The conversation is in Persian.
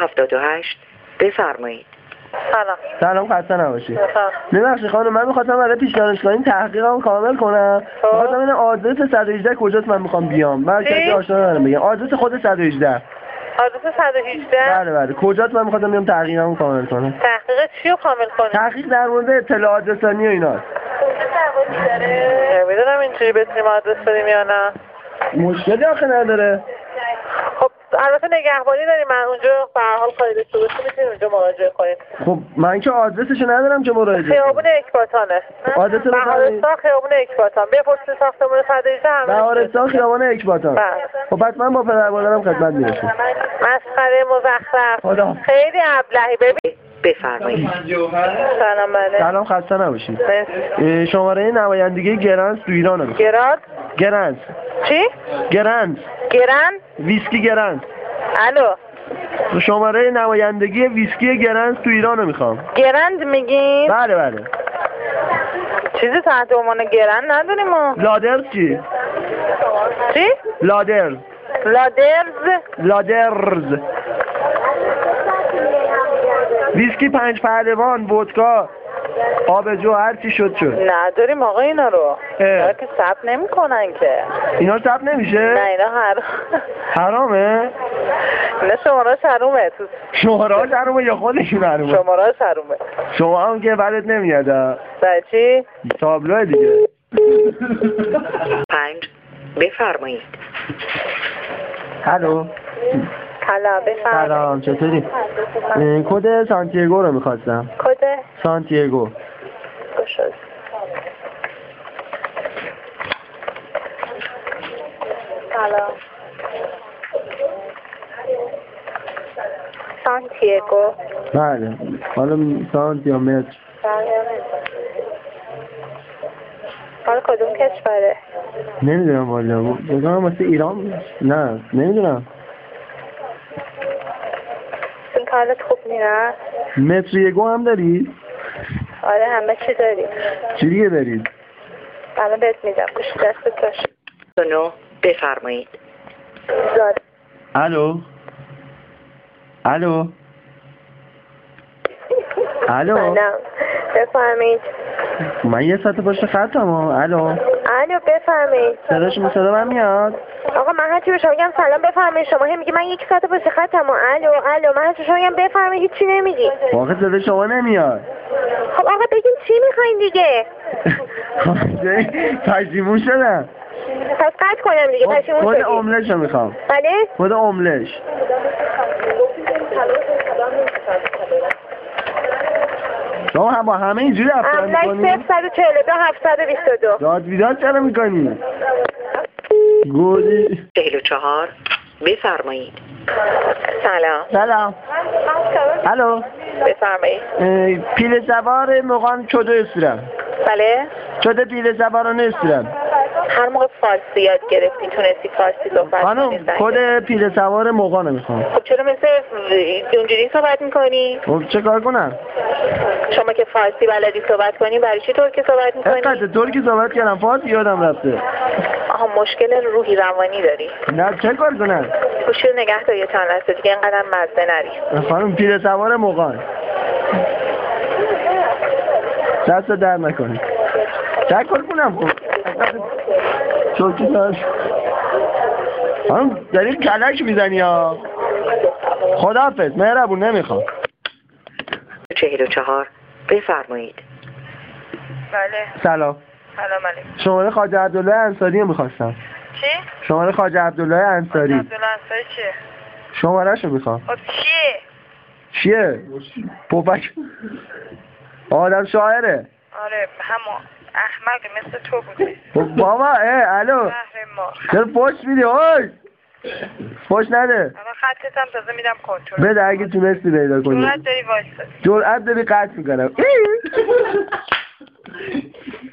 7278 بفرمایید. سلام خسته نباشید. ببخشید خانم، من می‌خواستم برای پیش دانشگاهی تحقیقمو کامل کنم. می‌خواستم این آدرس 118 کجاست من می‌خوام بیام. من کسی آشنا ندارم بگم. آدرس خود 118. آدرس 118؟ بله کجاست من می‌خواستم بیام تحقیقمو کامل کنم. تحقیق چی رو کامل کنی؟ تحقیق در مورد اطلاعات رسانی و ایناست. نمیدونم اینجوری بتونیم آدرس بدیم یا نه. مشکلی آخه نداره. خب البته نگهبانی داریم، من اونجا به هر حال کاری داشته باشیم میتونیم اونجا مراجعه کنیم. خب من که آدرسشو ندارم که مراجعه. خیابون اکباتانه. آدرس بهارستان خیابون اکباتان. بپرسید ساختمان 118 همه. بهارستان خیابون اکباتان. خب پس من با پدر مادرم خدمت میرسم. مسخره مزخرف. خیلی ابلهی. ببین بفرمایید. سلام بله. سلام خسته نباشید. شماره نمایندگی گرنس تو ایران رو. گرنس. چی؟ گرنس. ویسکی گرنس. الو. شماره نمایندگی ویسکی گرنس تو ایران رو میخوام. گرند میگین؟ بله. چیزی تحت عنوان گرند نداریم ما. لادرز چی؟ چی؟ لادرز. ویسکی 5 پهلوان، ودکا، آبجو، هر چی شد. نداریم آقا اینا رو. اینا که ثبت نمی‌کنن که. اینا ثبت نمیشه؟ نه اینا حرامه؟ نه شماره‌اش حرومه. شماره‌اش حرومه یا خودشون حرومه؟ شماره‌اش حرومه. شما هم که بدت نمیاد. برای چی؟ تابلوه دیگه. 5 بفرمایید. الو. سلام چطوری؟ کد سانتیاگو رو میخواستم. کد؟ سانتیاگو. سلام. سانتیاگو. بله. حالا سانتیامتر. حالا کدوم کشوره؟ نمیدونم والا. بگم واسه ایران. نه نمیدونم. این کارت خوب میره؟ متریگو هم دارید؟ آره همه چی دارید. چی دیگه دارید؟ الان بهت میدم. گوش دستت باشه. 9 بفرمایید. الو. سلام. بفرمایید. من یه ساعت پشت خطم. الو بفرمایید. صدا من میاد؟ آقا من هرچی به شما میگم سلام بفرمایید، شما هم میگی من 1 ساعت پشت خطم. الو من هرچی شما میگم بفرمایید هیچی نمیگی. واقعا صدا شما نمیاد. خب آقا بگین چی میخواین دیگه. پشیمون شدم. پس قطع کنم دیگه. پشیمون شدی. کد املش رو میخوام. بله؟ کد املش. شما هم با همه اینجوری رفتار میکنی؟ املش 042 722. داد بیداد چرا میکنی؟ گودی 44 بفرمایید. سلام. الو. بفرمایید. پیل سوار مقام چوده استرم. بله؟ چوده پیل سوارانه استرم. هر موقع فارسی یاد گرفتی تونستی فارسی صحبت کنی. خانم کد پیل سوار مقام میخوام. خب چرا مثل اونجوری صحبت میکنی؟ خب چه کار کنم؟ شما که فارسی بلدی صحبت کنی برای چی ترکی صحبت میکنی؟ دقیقاً ترکی صحبت کردم فارسی یادم رفته. آها مشکل روحی روانی داری؟ نه چه کار کنم؟ گوشی رو نگه دار یه چند لحظه دیگه اینقدر مزه نری. خانم پیل سوار مقام. دست در نکنی. چه کار کنم خب؟ چوکی دار. خانم داری کلک میزنی ها. خداحافظ مهربون نمیخوام. 44 بفرمایید. بله. سلام علیکم. شماره خواجه عبدالله انصاری رو میخواستم. چی؟ شماره خواجه عبدالله انصاری. عبدالله انصاری چیه؟ شماره شو میخوام. خب چیه؟ پوپک آدم شاعره. آره همون احمق مثل تو بوده. خب بابا الو چرا پشت میدی؟ پشت نده. الان خطت هم تازه میدم کنترل بده اگه تونستی پیدا کنی. جرأت داری وایسا. جرأت داری قطع میکنم.